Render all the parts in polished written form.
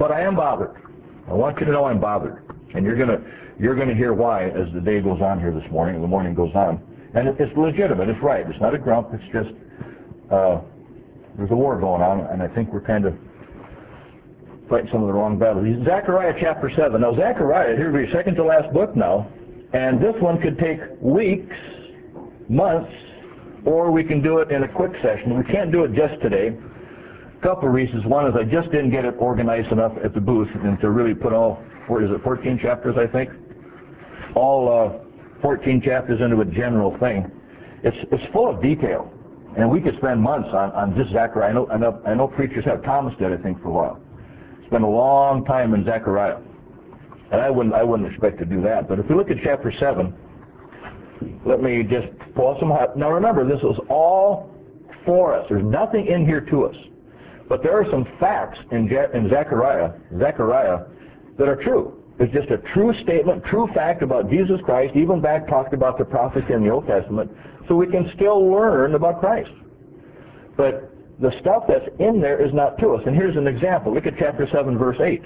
But I am bothered. I want you to know I'm bothered. And you're gonna hear why as the day goes on here this morning, and the morning goes on. And it's legitimate, it's right. It's not a grump, it's just there's a war going on, and I think we're kind of fighting some of the wrong battles. Zechariah chapter 7. Now Zechariah, here we second to last book now, and this one could take weeks, months, or we can do it in a quick session. We can't do it just today. A couple of reasons. One is I just didn't get it organized enough at the booth and to really put all, what is it, 14 chapters I think? All 14 chapters into a general thing. It's full of detail, and we could spend months on just Zechariah. I know preachers have. Thomas did, I think, for a while. Spent a long time in Zechariah, and I wouldn't expect to do that. But if we look at chapter 7, let me just pull some. Now remember, this is all for us. There's nothing in here to us, but there are some facts in Zechariah that are true. It's just a true statement, true fact about Jesus Christ, even back talked about the prophets in the Old Testament, so we can still learn about Christ. But the stuff that's in there is not to us. And here's an example. Look at chapter 7, verse 8.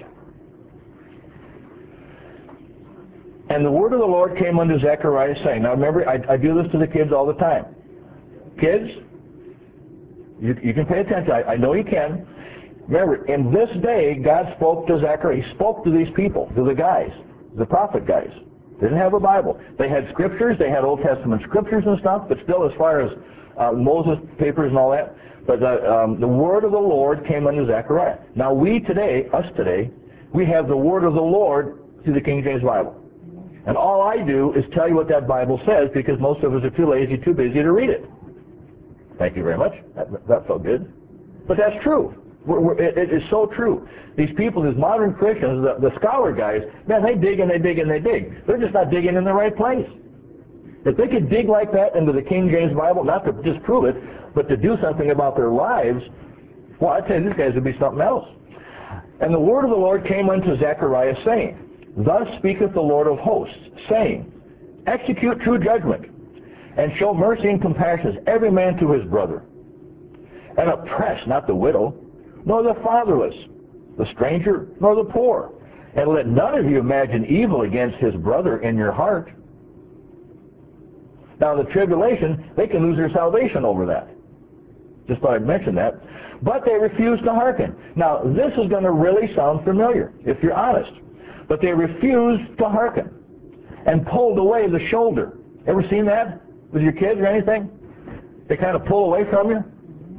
And the word of the Lord came unto Zechariah, saying, now remember, I do this to the kids all the time. Kids, you can pay attention. I know you can. Remember, in this day, God spoke to Zechariah. He spoke to these people, to the guys, the prophet guys. They didn't have a Bible. They had scriptures. They had Old Testament scriptures and stuff, but still as far as Moses papers and all that. But the word of the Lord came unto Zechariah. Now we today, we have the word of the Lord through the King James Bible. And all I do is tell you what that Bible says, because most of us are too lazy, too busy to read it. Thank you very much. That felt good. But that's true. It is so true. These people, these modern Christians, the scholar guys, man, they dig and they dig and they dig. They're just not digging in the right place. If they could dig like that into the King James Bible, not to just prove it, but to do something about their lives, well, I'd say these guys would be something else. And the word of the Lord came unto Zechariah, saying, thus speaketh the Lord of hosts, saying, execute true judgment, and show mercy and compassion, every man to his brother. And oppress not the widow, nor the fatherless, the stranger, nor the poor. And let none of you imagine evil against his brother in your heart. Now in the tribulation, they can lose their salvation over that. Just thought I'd mention that. But they refuse to hearken. Now this is going to really sound familiar, if you're honest. But they refused to hearken and pulled away the shoulder. Ever seen that with your kids or anything? They kind of pull away from you.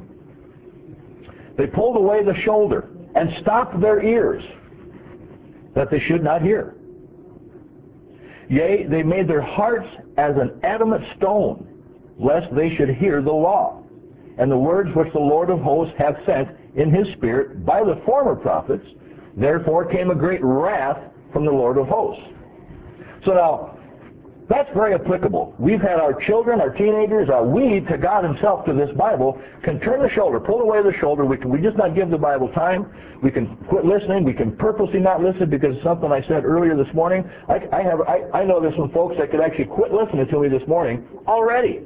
They pulled away the shoulder and stopped their ears that they should not hear. Yea, they made their hearts as an adamant stone, lest they should hear the law, and the words which the Lord of hosts hath sent in his spirit by the former prophets. Therefore came a great wrath from the Lord of hosts. So now, that's very applicable. We've had our children, our teenagers, we, to God himself, to this Bible, can turn the shoulder, pull away the shoulder. We just not give the Bible time. We can quit listening. We can purposely not listen because of something I said earlier this morning. I know there's some folks that could actually quit listening to me this morning already.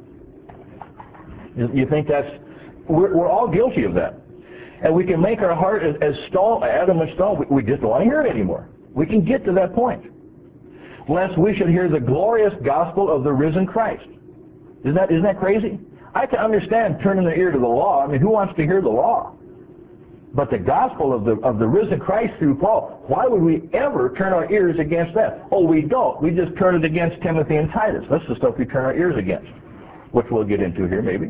You think that's, we're all guilty of that. And we can make our heart as stone, adamant stone. We just don't want to hear it anymore. We can get to that point. Lest we should hear the glorious gospel of the risen Christ. Isn't that crazy? I can understand turning the ear to the law. I mean, who wants to hear the law? But the gospel of the risen Christ through Paul, why would we ever turn our ears against that? Oh, we don't. We just turn it against Timothy and Titus. That's the stuff we turn our ears against, which we'll get into here maybe.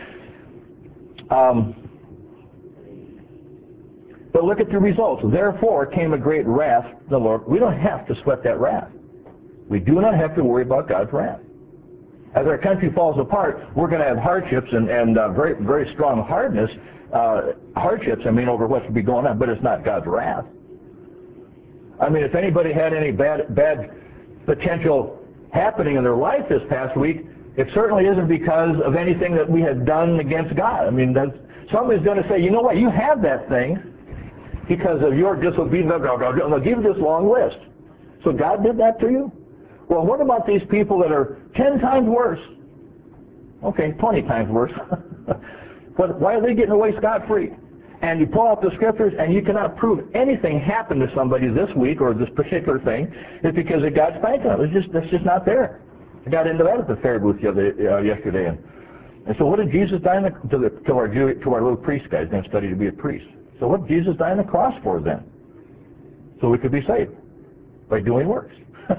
But look at the results. Therefore came a great wrath from the Lord. We don't have to sweat that wrath. We do not have to worry about God's wrath. As our country falls apart, we're going to have hardships and very, very strong hardness. Hardships, over what's to be going on, but it's not God's wrath. If anybody had any bad potential happening in their life this past week, it certainly isn't because of anything that we had done against God. Somebody's going to say, you know what, you have that thing because of your disobedience. They'll give you this long list. So God did that to you? Well, what about these people that are 10 times worse? Okay, 20 times worse. But why are they getting away scot-free? and you pull out the scriptures and you cannot prove anything happened to somebody this week or this particular thing, it's because of God's spanking them. That's just not there. I got into that at the fair booth yesterday. And so what did Jesus die to our little priest guys going to study to be a priest? So what did Jesus die on the cross for then? So we could be saved by doing works.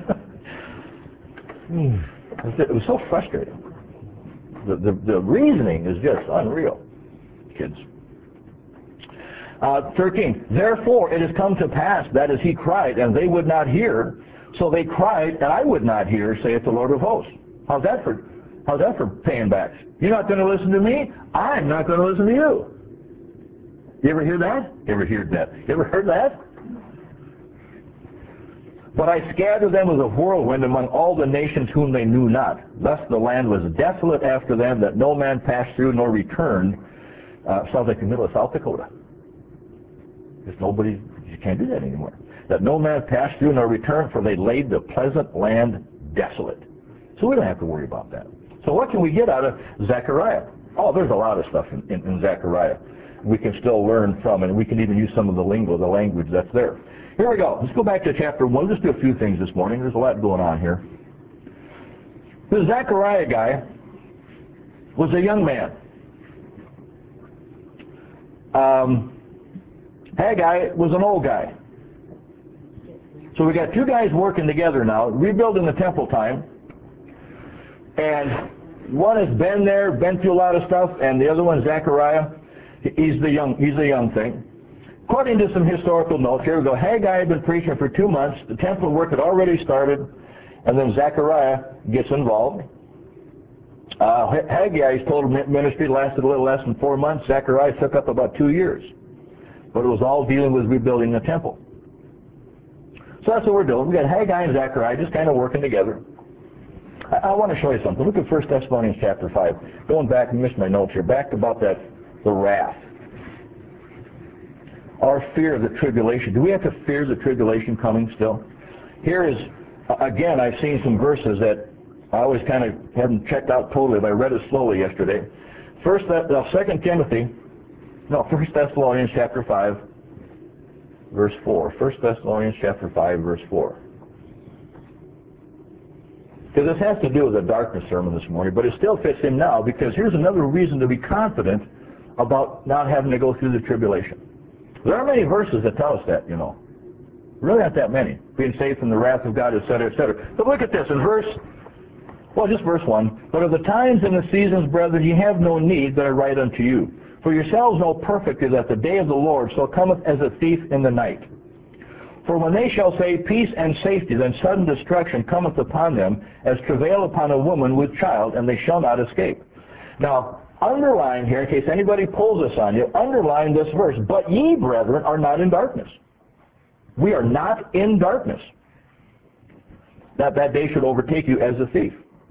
It was so frustrating. The reasoning is just unreal, kids. 13, therefore it has come to pass that as he cried, and they would not hear, so they cried, and I would not hear, saith the Lord of hosts. How's that for paying back? You're not going to listen to me, I'm not going to listen to you. You ever hear that? You ever heard that? But I scattered them as a whirlwind among all the nations whom they knew not. Thus the land was desolate after them, that no man passed through nor returned. Sounds like the middle of South Dakota. There's nobody, you can't do that anymore. That no man passed through nor returned, for they laid the pleasant land desolate. So we don't have to worry about that. So what can we get out of Zechariah? Oh, there's a lot of stuff in Zechariah we can still learn from, and we can even use some of the lingo, the language that's there. Here we go. Let's go back to chapter 1. Let's do a few things this morning. There's a lot going on here. This Zechariah guy was a young man. Haggai was an old guy. So we got two guys working together now, rebuilding the temple time. And one has been there, been through a lot of stuff, and the other one, Zechariah, he's the young thing. According to some historical notes, here we go. Haggai had been preaching for 2 months. The temple work had already started, and then Zechariah gets involved. Haggai's total ministry lasted a little less than 4 months. Zechariah took up about 2 years. But it was all dealing with rebuilding the temple. So that's what we're doing. We got Haggai and Zechariah just kind of working together. I want to show you something. Look at 1 Thessalonians chapter 5. Going back, and missed my notes here. Back about the wrath. Our fear of the tribulation. Do we have to fear the tribulation coming still? Here is, again, I've seen some verses that I always kind of haven't checked out totally, but I read it slowly yesterday. 1 Thessalonians chapter 5, verse 4. 1 Thessalonians chapter 5, verse 4. Because this has to do with the darkness sermon this morning, but it still fits in now, because here's another reason to be confident about not having to go through the tribulation. There aren't many verses that tell us that, you know. Really aren't that many. Being saved from the wrath of God, etc., etc. But look at this in verse 1. But of the times and the seasons, brethren, ye have no need that I write unto you. For yourselves know perfectly that the day of the Lord so cometh as a thief in the night. For when they shall say peace and safety, then sudden destruction cometh upon them, as travail upon a woman with child, and they shall not escape. Now, underline here, in case anybody pulls this on you, underline this verse. But ye, brethren, are not in darkness. We are not in darkness, that day should overtake you as a thief.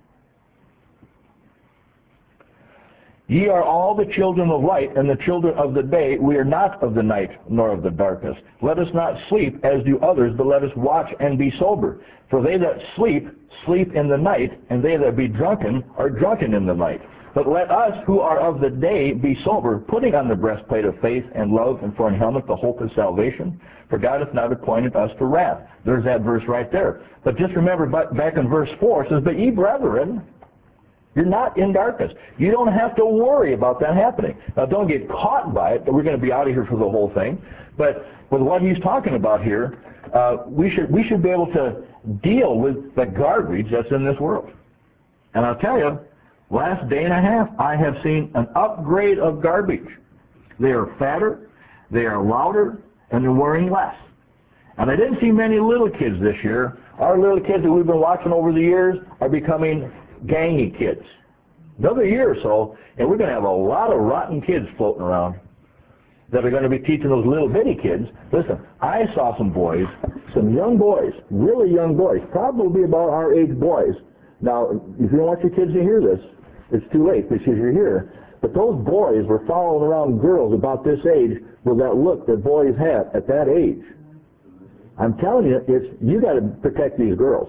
Ye are all the children of light and the children of the day. We are not of the night nor of the darkness. Let us not sleep as do others, but let us watch and be sober. For they that sleep, sleep in the night, and they that be drunken are drunken in the night. But let us who are of the day be sober, putting on the breastplate of faith and love, and for an helmet the hope of salvation. For God hath not appointed us to wrath. There's that verse right there. But just remember back in verse 4, it says, but ye brethren, you're not in darkness. You don't have to worry about that happening. Now, don't get caught by it. We're going to be out of here for the whole thing. But with what he's talking about here, we should be able to deal with the garbage that's in this world. And I'll tell you, last day and a half, I have seen an upgrade of garbage. They are fatter, they are louder, and they're wearing less. And I didn't see many little kids this year. Our little kids that we've been watching over the years are becoming gangy kids. Another year or so, and we're going to have a lot of rotten kids floating around that are going to be teaching those little bitty kids. Listen, I saw some boys, some young boys, really young boys, probably about our age boys. Now, if you don't want your kids to hear this, it's too late because you're here. But those boys were following around girls about this age with that look that boys have at that age. I'm telling you, you got to protect these girls.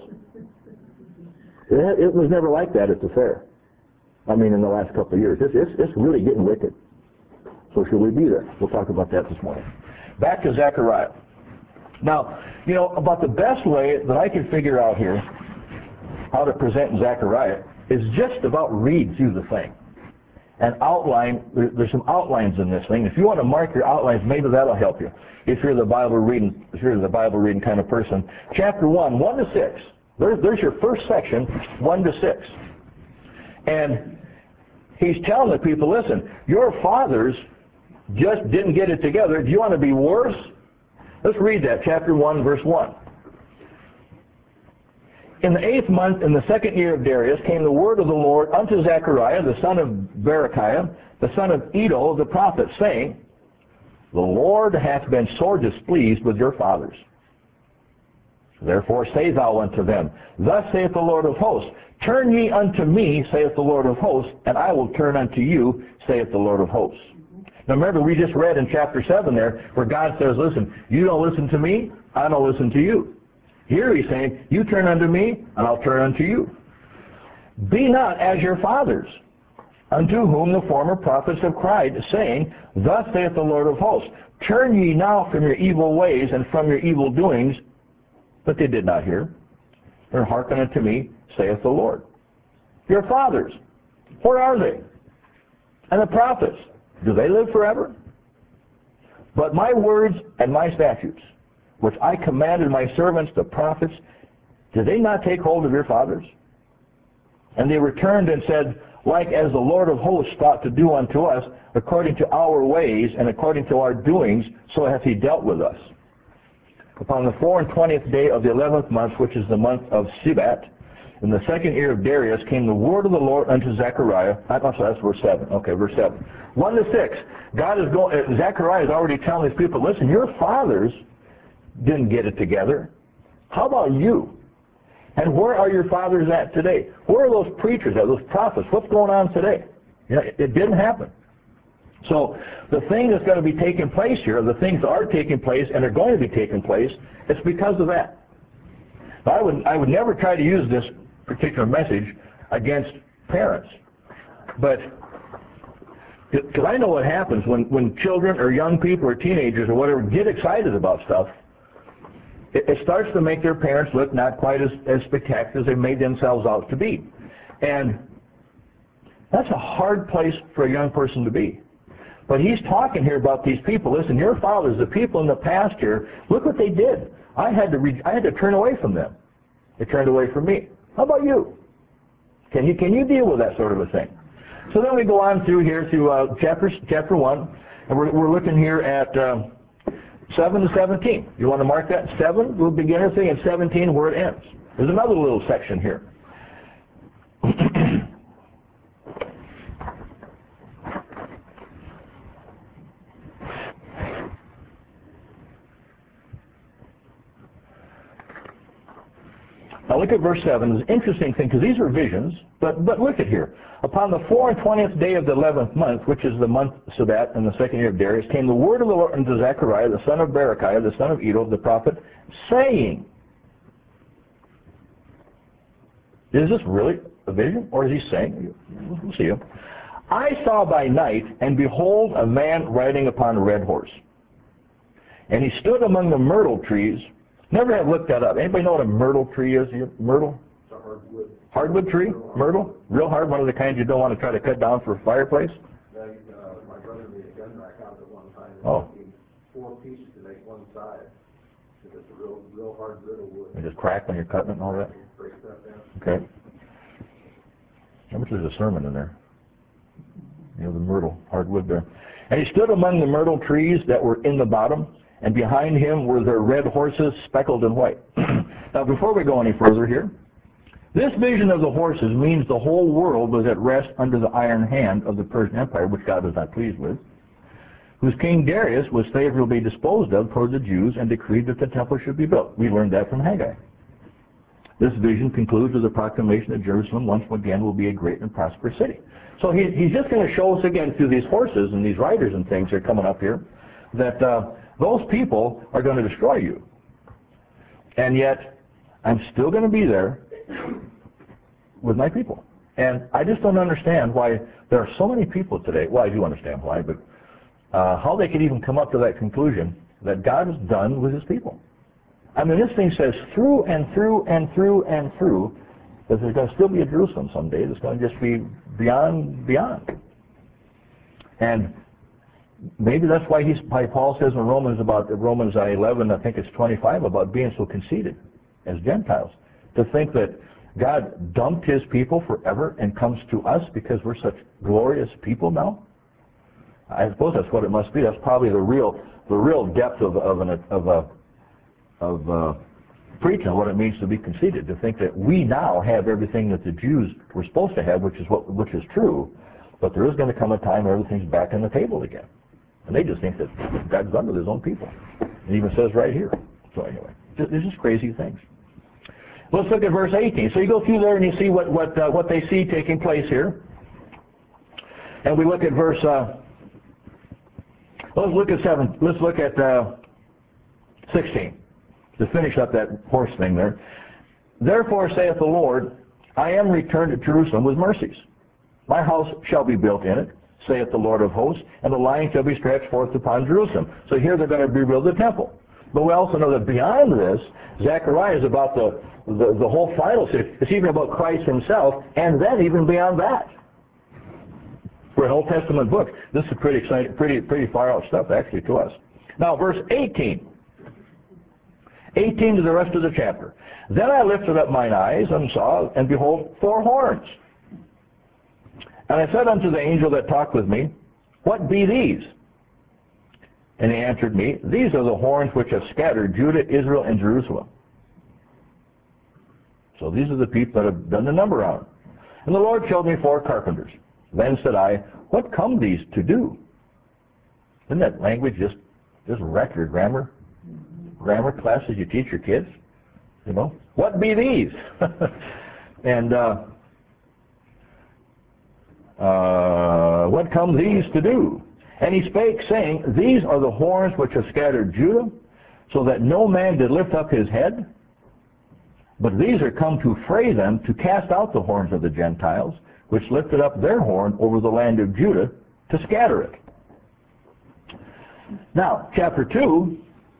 It was never like that at the fair. I mean, in the last couple of years. It's really getting wicked. So should we be there? We'll talk about that this morning. Back to Zechariah. Now, about the best way that I can figure out here how to present Zechariah is just about read through the thing and outline. There's some outlines in this thing. If you want to mark your outlines, maybe that'll help you. If you're the Bible reading kind of person. Chapter 1, 1 to 6. There's your first section, 1 to 6. And he's telling the people, listen, your fathers just didn't get it together. Do you want to be worse? Let's read that, chapter 1, verse 1. In the 8th month, in the 2nd year of Darius, came the word of the Lord unto Zechariah, the son of Berechiah, the son of Iddo, the prophet, saying, the Lord hath been sore displeased with your fathers. Therefore say thou unto them, thus saith the Lord of hosts, turn ye unto me, saith the Lord of hosts, and I will turn unto you, saith the Lord of hosts. Now remember, we just read in chapter 7 there, where God says, listen, you don't listen to me, I don't listen to you. Here he's saying, you turn unto me, and I'll turn unto you. Be not as your fathers, unto whom the former prophets have cried, saying, thus saith the Lord of hosts, turn ye now from your evil ways and from your evil doings. But they did not hear, nor hearken unto me, saith the Lord. Your fathers, where are they? And the prophets, do they live forever? But my words and my statutes, which I commanded my servants, the prophets, did they not take hold of your fathers? And they returned and said, like as the Lord of hosts thought to do unto us, according to our ways and according to our doings, so hath he dealt with us. Upon the 24th day of the 11th month, which is the month of Sibat, in the 2nd year of Darius, came the word of the Lord unto Zechariah. I'm sorry, that's verse 7. Okay, verse 7. 1 to 6. Zechariah is already telling his people, listen, your fathers didn't get it together. How about you? And where are your fathers at today? Where are those preachers at, those prophets? What's going on today? It didn't happen. So the thing that's going to be taking place here, the things that are taking place and are going to be taking place, it's because of that. Now, I would never try to use this particular message against parents, but because I know what happens when children or young people or teenagers or whatever get excited about stuff, it starts to make their parents look not quite as spectacular as they made themselves out to be. And that's a hard place for a young person to be. But he's talking here about these people. Listen, your fathers, the people in the past here, look what they did. I had to turn away from them. They turned away from me. How about you? Can you deal with that sort of a thing? So then we go on through here to chapter 1, and we're looking here at 7 to 17. You want to mark that? 7, we'll begin our thing, and 17 where it ends. There's another little section here. Now look at verse 7. It's an interesting thing, because these are visions, but look at here. Upon the 24th day of the 11th month, which is the month Sabat in the 2nd year of Darius, came the word of the Lord unto Zechariah, the son of Berechiah, the son of Iddo, the prophet, saying, is this really a vision, or is he saying? We'll see you. I saw by night, and behold, a man riding upon a red horse. And he stood among the myrtle trees. Never have looked that up. Anybody know what a myrtle tree is here? Myrtle? It's a hardwood. Hardwood tree? Myrtle? Real hard, one of the kinds you don't want to try to cut down for a fireplace? My brother made a gun rack out of it one time. Oh. He 4 pieces to make one side. It's a real hard brittle wood. They just crack when you're cutting it and all that? Break that down. Okay. How much is a sermon in there? The myrtle, hardwood there. And he stood among the myrtle trees that were in the bottom, and behind him were their red horses, speckled and white. Now, before we go any further here, this vision of the horses means the whole world was at rest under the iron hand of the Persian Empire, which God was not pleased with, whose king Darius was favorably disposed of toward the Jews and decreed that the temple should be built. We learned that from Haggai. This vision concludes with the proclamation that Jerusalem once again will be a great and prosperous city. So he's just going to show us again through these horses and these riders and things that are coming up here that those people are going to destroy you. And yet, I'm still going to be there with my people. And I just don't understand why there are so many people today. Well, I do understand why, but how they could even come up to that conclusion that God is done with his people. I mean, this thing says through and through and through and through that there's going to still be a Jerusalem someday that's going to just be beyond. And maybe that's why Paul says in Romans 11, I think it's 25, about being so conceited as Gentiles, to think that God dumped his people forever and comes to us because we're such glorious people now. I suppose that's what it must be. That's probably the real depth of preaching what it means to be conceited, to think that we now have everything that the Jews were supposed to have, which is true, but there is going to come a time where everything's back on the table again. And they just think that God's done with his own people. It even says right here. So anyway, there's just crazy things. Let's look at verse 18. So you go through there and you see what they see taking place here. And we look at verse. Let's look at 16 to finish up that horse thing there. Therefore saith the Lord, I am returned to Jerusalem with mercies. My house shall be built in it, saith the Lord of hosts, and the line shall be stretched forth upon Jerusalem. So here they're going to rebuild the temple. But we also know that beyond this, Zechariah is about the whole final city. It's even about Christ himself, and then even beyond that. For an Old Testament book, this is pretty exciting, pretty far out stuff actually to us. Now verse 18. 18 to the rest of the chapter. Then I lifted up mine eyes and saw, and behold, 4 horns. And I said unto the angel that talked with me, what be these? And he answered me, these are the horns which have scattered Judah, Israel, and Jerusalem. So these are the people that have done the number on it. And the Lord showed me 4 carpenters. Then said I, what come these to do? Isn't that language just wreck your grammar classes you teach your kids? You know, what be these? And what come these to do? And he spake, saying, these are the horns which have scattered Judah, so that no man did lift up his head. But these are come to fray them, to cast out the horns of the Gentiles, which lifted up their horn over the land of Judah, to scatter it. Now, chapter 2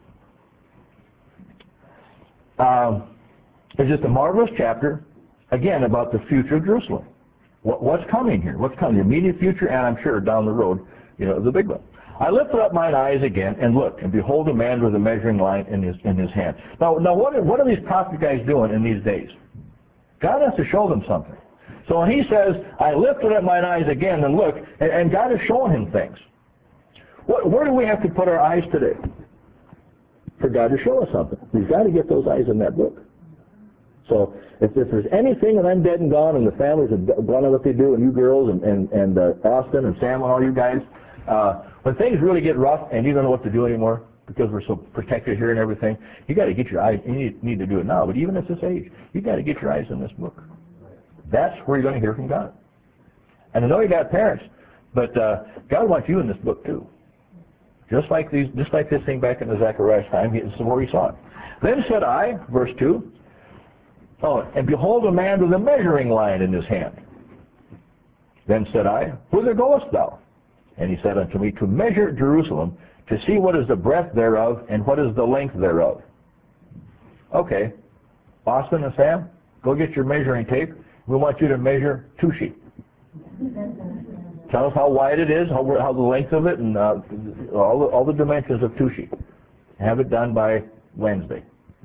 is just a marvelous chapter, again, about the future of Jerusalem. What's coming here? What's coming? The immediate future, and I'm sure down the road, the big one. I lifted up mine eyes again and looked, and behold, a man with a measuring line in his hand. Now what are these prophet guys doing in these days? God has to show them something. So when he says, I lifted up mine eyes again and looked, and God is showing him things. Where do we have to put our eyes today? For God to show us something. We've got to get those eyes in that book. So if there's anything, and I'm dead and gone, and the families have done what they do, and you girls, and Austin, and Sam, and all you guys, when things really get rough, and you don't know what to do anymore, because we're so protected here and everything, you got to get your eyes, you need to do it now, but even at this age, you got to get your eyes in this book. That's where you're going to hear from God. And I know you got parents, but God wants you in this book too. Just like this thing back in the Zechariah time, this is where he saw it. Then said I, verse 2, and behold, a man with a measuring line in his hand. Then said I, whither goest thou? And he said unto me, to measure Jerusalem, to see what is the breadth thereof, and what is the length thereof. Okay, Austin and Sam, go get your measuring tape. We want you to measure 2 sheep. Tell us how wide it is, how the length of it, and all the dimensions of 2 sheep. Have it done by Wednesday.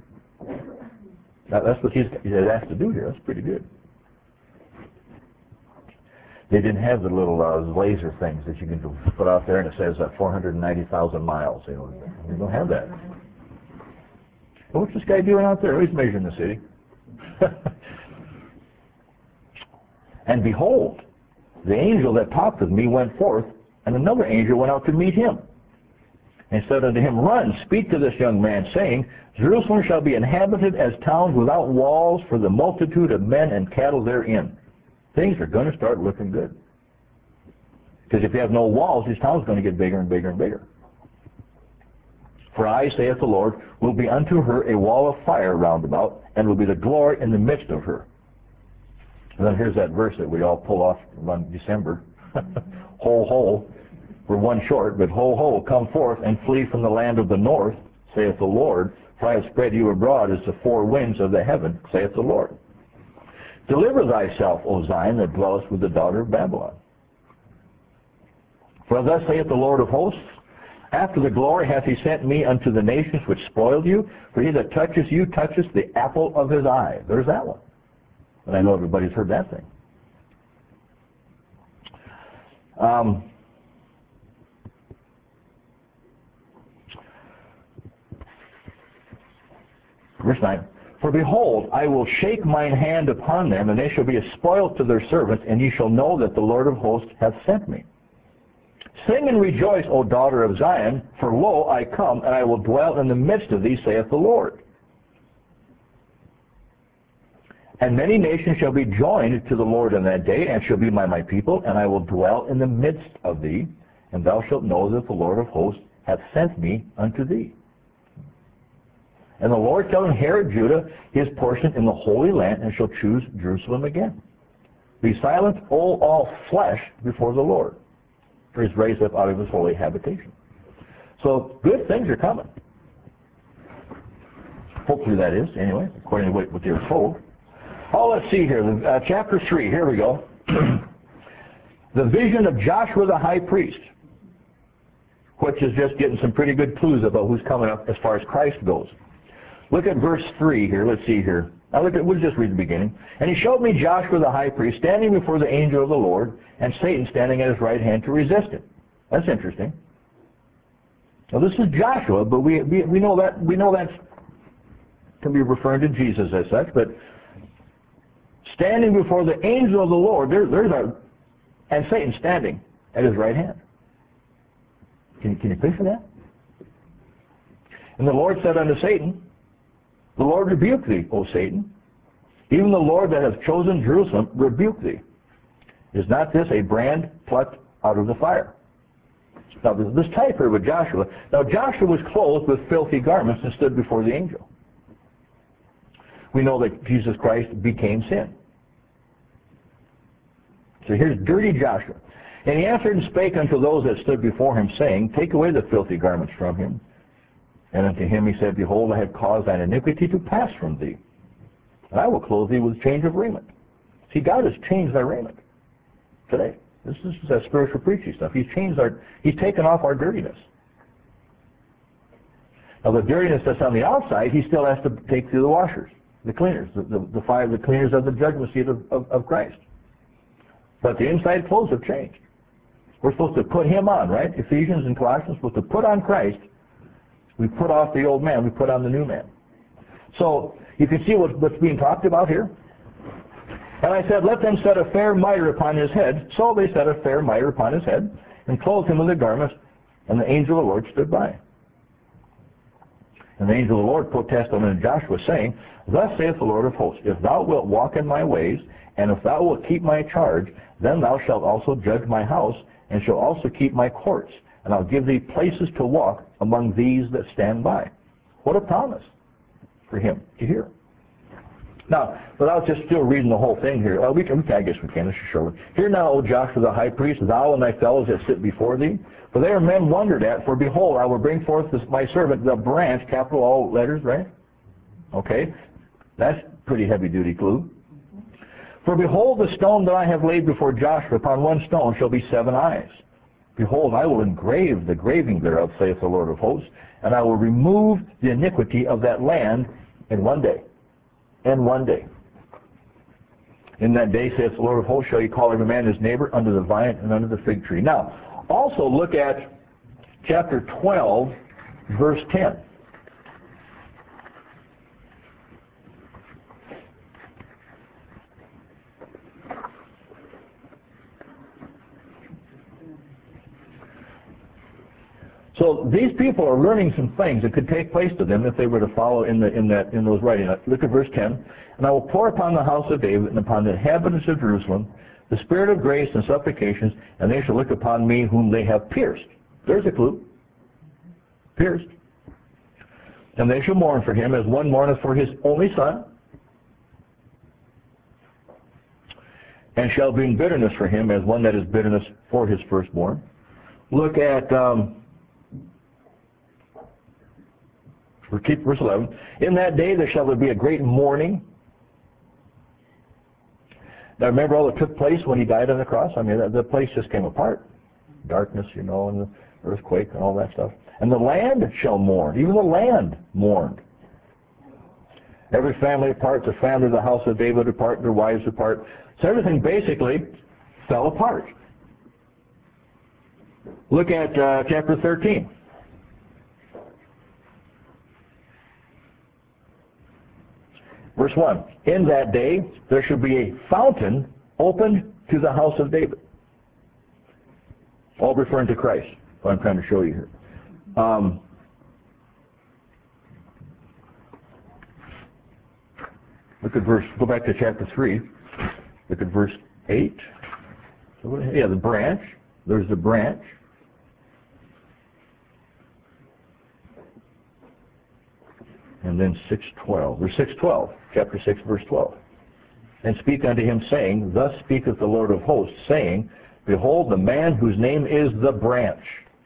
That's what he's asked to do here. That's pretty good. They didn't have the little laser things that you can put out there, and it says 490,000 miles. They don't have that. Well, what's this guy doing out there? He's measuring the city. And behold, the angel that talked with me went forth, and another angel went out to meet him. And said unto him, run, speak to this young man, saying, Jerusalem shall be inhabited as towns without walls for the multitude of men and cattle therein. Things are going to start looking good. Because if you have no walls, these towns are going to get bigger and bigger and bigger. For I, saith the Lord, will be unto her a wall of fire round about, and will be the glory in the midst of her. And then here's that verse that we all pull off around December. Ho, ho. we're one short, but ho, ho, come forth and flee from the land of the north, saith the Lord, for I have spread you abroad as the four winds of the heaven, saith the Lord. Deliver thyself, O Zion, that dwellest with the daughter of Babylon. For thus saith the Lord of hosts, after the glory hath he sent me unto the nations which spoiled you, for he that touches you touches the apple of his eye. There's that one. And I know everybody's heard that thing. Verse 9, for behold, I will shake mine hand upon them, and they shall be a spoil to their servants, and ye shall know that the Lord of hosts hath sent me. Sing and rejoice, O daughter of Zion, for lo, I come, and I will dwell in the midst of thee, saith the Lord. And many nations shall be joined to the Lord in that day, and shall be my people, and I will dwell in the midst of thee, and thou shalt know that the Lord of hosts hath sent me unto thee. And the Lord shall inherit Judah his portion in the Holy Land, and shall choose Jerusalem again. Be silent, O all flesh, before the Lord, for he is raised up out of his holy habitation. So good things are coming. Hopefully that is, anyway, according to what they were told. Oh, let's see here, chapter 3, here we go. The vision of Joshua the high priest, which is just getting some pretty good clues about who's coming up as far as Christ goes. Look at verse 3 here. Let's see here. Now we'll just read the beginning. And he showed me Joshua the high priest standing before the angel of the Lord, and Satan standing at his right hand to resist him. That's interesting. Now this is Joshua, but we know that can be referring to Jesus as such. But standing before the angel of the Lord, and Satan standing at his right hand. Can you picture that? And the Lord said unto Satan, the Lord rebuke thee, O Satan. Even the Lord that hath chosen Jerusalem rebuke thee. Is not this a brand plucked out of the fire? Now this type here with Joshua. Now Joshua was clothed with filthy garments and stood before the angel. We know that Jesus Christ became sin. So here's dirty Joshua. And he answered and spake unto those that stood before him, saying, take away the filthy garments from him. And unto him he said, behold, I have caused thine iniquity to pass from thee, and I will clothe thee with change of raiment. See, God has changed our raiment today. This is that spiritual preaching stuff. He's taken off our dirtiness. Now the dirtiness that's on the outside, he still has to take through the washers, the cleaners, the cleaners of the judgment seat of Christ. But the inside clothes have changed. We're supposed to put him on, right? Ephesians and Colossians, supposed to put on Christ. We put off the old man, we put on the new man. So you can see what's being talked about here. And I said, let them set a fair mitre upon his head. So they set a fair mitre upon his head, and clothed him with the garments, and the angel of the Lord stood by. And the angel of the Lord protested unto Joshua, saying, thus saith the Lord of hosts, if thou wilt walk in my ways, and if thou wilt keep my charge, then thou shalt also judge my house, and shalt also keep my courts. And I'll give thee places to walk among these that stand by. What a promise for him to hear. Now, without just still reading the whole thing here, I guess we can, this is short. Hear now, O Joshua the high priest, thou and thy fellows that sit before thee, for they are men wondered at, for behold, I will bring forth my servant, the branch, capital all letters, right? Okay, that's pretty heavy-duty clue. For behold, the stone that I have laid before Joshua, upon one stone shall be 7 eyes. Behold, I will engrave the graving thereof, saith the Lord of hosts, and I will remove the iniquity of that land in one day. In one day. In that day, saith the Lord of hosts, shall ye call every man his neighbor under the vine and under the fig tree. Now, also look at chapter 12, verse 10. So these people are learning some things that could take place to them if they were to follow in those writings. Look at verse 10. And I will pour upon the house of David and upon the inhabitants of Jerusalem the spirit of grace and supplications, and they shall look upon me whom they have pierced. There's a clue. Pierced. And they shall mourn for him as one mourneth for his only son, and shall be in bitterness for him as one that is bitterness for his firstborn. Look at, keep verse 11. In that day there shall be a great mourning. Now remember all that took place when he died on the cross? I mean, the place just came apart. Darkness, and the earthquake and all that stuff. And the land shall mourn. Even the land mourned. Every family apart, the family of the house of David apart, their wives apart. So everything basically fell apart. Look at chapter 13. Verse 1. In that day there shall be a fountain opened to the house of David. All referring to Christ, what I'm trying to show you here. Look at go back to chapter 3. Look at verse 8. Yeah, the branch. There's the branch. And then 6:12. There's 6:12. Chapter 6, verse 12. And speak unto him, saying, Thus speaketh the Lord of hosts, saying, Behold, the man whose name is the branch.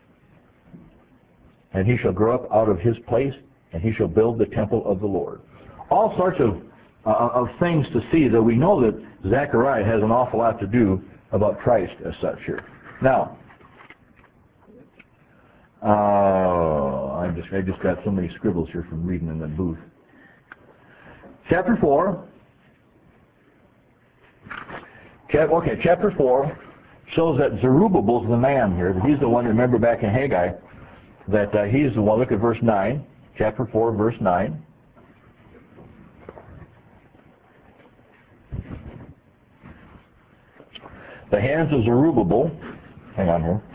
And he shall grow up out of his place, and he shall build the temple of the Lord. All sorts of things to see, that we know that Zechariah has an awful lot to do about Christ as such here. Now, I just got so many scribbles here from reading in the booth. Chapter 4. Chapter 4 shows that Zerubbabel's the man here. He's the one, remember back in Haggai, that he's the one. Look at verse 9. Chapter 4, verse 9. The hands of Zerubbabel, hang on here.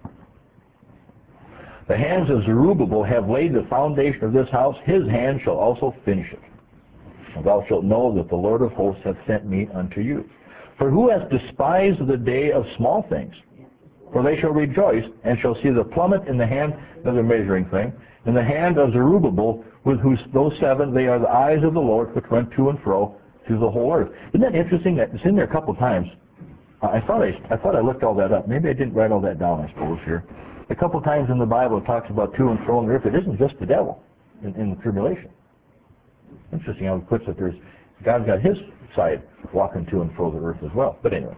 The hands of Zerubbabel have laid the foundation of this house. His hand shall also finish it. And thou shalt know that the Lord of hosts hath sent me unto you. For who hath despised the day of small things? For they shall rejoice, and shall see the plummet in the hand, another measuring thing, in the hand of Zerubbabel, with whose those seven, they are the eyes of the Lord, which went to and fro through the whole earth. Isn't that interesting? That it's in there a couple of times. I thought I looked all that up. Maybe I didn't write all that down, I suppose, here. A couple of times in the Bible it talks about to and fro in the earth. It isn't just the devil in the tribulation. Interesting how he puts it. God's got his side walking to and fro the earth as well. But anyway.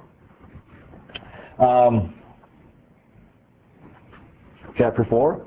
Chapter 4.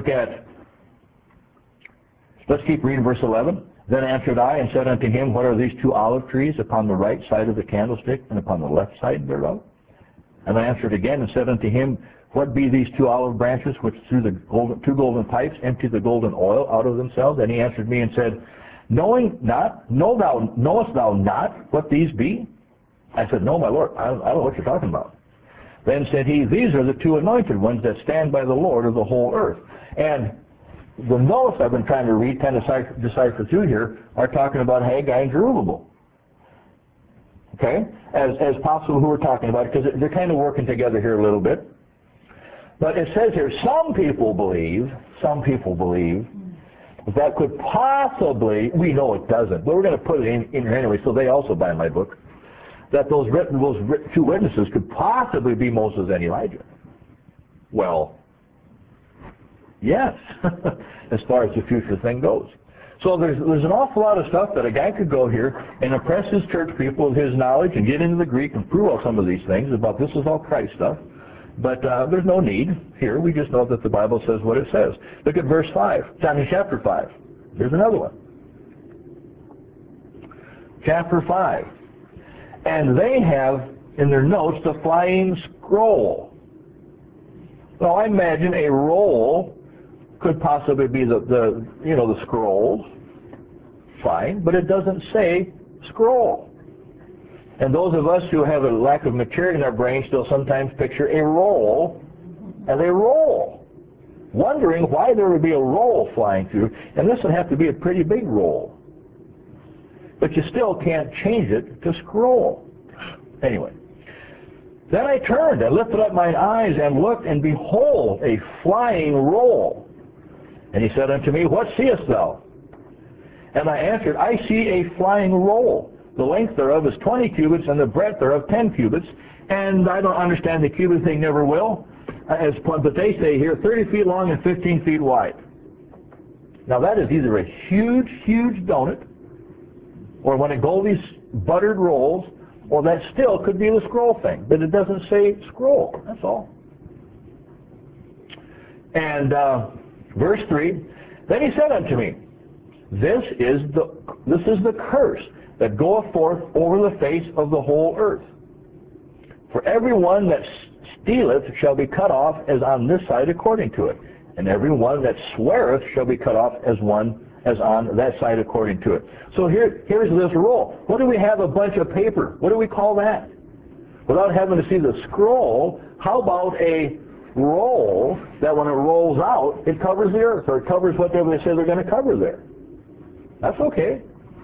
Let's keep reading verse 11. Then answered I and said unto him, What are these two olive trees upon the right side of the candlestick and upon the left side thereof? And I answered again and said unto him, What be these two olive branches which through the two golden pipes empty the golden oil out of themselves? And he answered me and said, Knowest thou not what these be? I said, No, my Lord, I don't know what you're talking about. Then said he, These are the two anointed ones that stand by the Lord of the whole earth. And the notes I've been trying to read, kind of decipher through here, are talking about Haggai and Zerubbabel. Okay? As possible who we're talking about, because they're kind of working together here a little bit. But it says here, some people believe that could possibly, we know it doesn't, but we're going to put it in here anyway, so they also buy my book, that those two witnesses could possibly be Moses and Elijah. Well, yes, as far as the future thing goes. So there's an awful lot of stuff that a guy could go here and impress his church people with his knowledge and get into the Greek and prove all some of these things about this is all Christ stuff. But there's no need here. We just know that the Bible says what it says. Look at verse 5. Chapter 5. Here's another one. Chapter 5. And they have in their notes the flying scroll. Well, I imagine a roll could possibly be the scrolls. Fine, but it doesn't say scroll. And those of us who have a lack of maturity in our brain still sometimes picture a roll, and they roll, wondering why there would be a roll flying through, and this would have to be a pretty big roll. But you still can't change it to scroll. Anyway. Then I turned and lifted up mine eyes and looked, and behold, a flying roll. And he said unto me, What seest thou? And I answered, I see a flying roll. The length thereof is 20 cubits, and the breadth thereof 10 cubits. And I don't understand the cubit thing, never will. but they say here 30 feet long and 15 feet wide. Now that is either a huge, huge donut, or one of Goldie's buttered rolls, or that still could be the scroll thing, but it doesn't say scroll, that's all. And verse 3, then he said unto me, this is the curse that goeth forth over the face of the whole earth. For every one that stealeth shall be cut off as on this side according to it, and every one that sweareth shall be cut off as on that side according to it. So here's this roll. What do we have? A bunch of paper. What do we call that? Without having to see the scroll, how about a roll that when it rolls out, it covers the earth, or it covers whatever they say they're going to cover there? That's okay.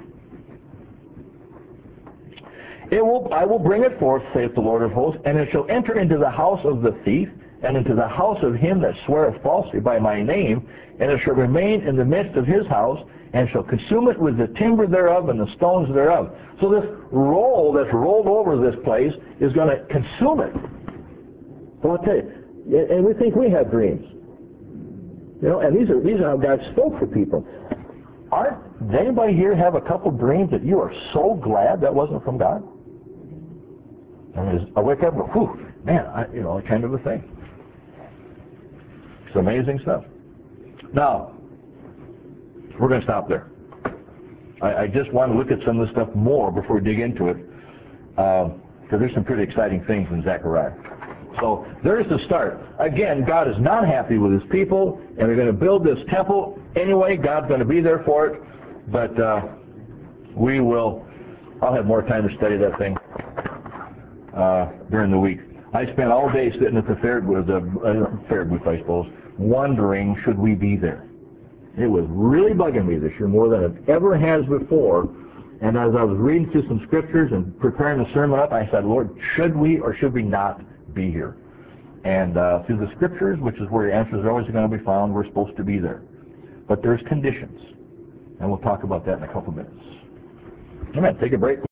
I will bring it forth, saith the Lord of hosts, and it shall enter into the house of the thief, and into the house of him that sweareth falsely by my name, and it shall remain in the midst of his house, and shall consume it with the timber thereof and the stones thereof. So this roll that's rolled over this place is going to consume it. So I'll tell you, and we think we have dreams. You know, and these are how God spoke to people. Does anybody here have a couple dreams that you are so glad that wasn't from God? I mean, I wake up and go, whew, man, kind of a thing. It's amazing stuff. Now, we're going to stop there. I just want to look at some of this stuff more before we dig into it, because there's some pretty exciting things in Zechariah. So there's the start. Again, God is not happy with his people, and they're going to build this temple anyway. God's going to be there for it, but I'll have more time to study that thing during the week. I spent all day sitting at the fair booth, I suppose, wondering, should we be there? It was really bugging me this year more than it ever has before. And as I was reading through some scriptures and preparing the sermon up, I said, Lord, should we or should we not be here? And through the scriptures, which is where your answers are always going to be found, we're supposed to be there. But there's conditions. And we'll talk about that in a couple minutes. Amen. Take a break.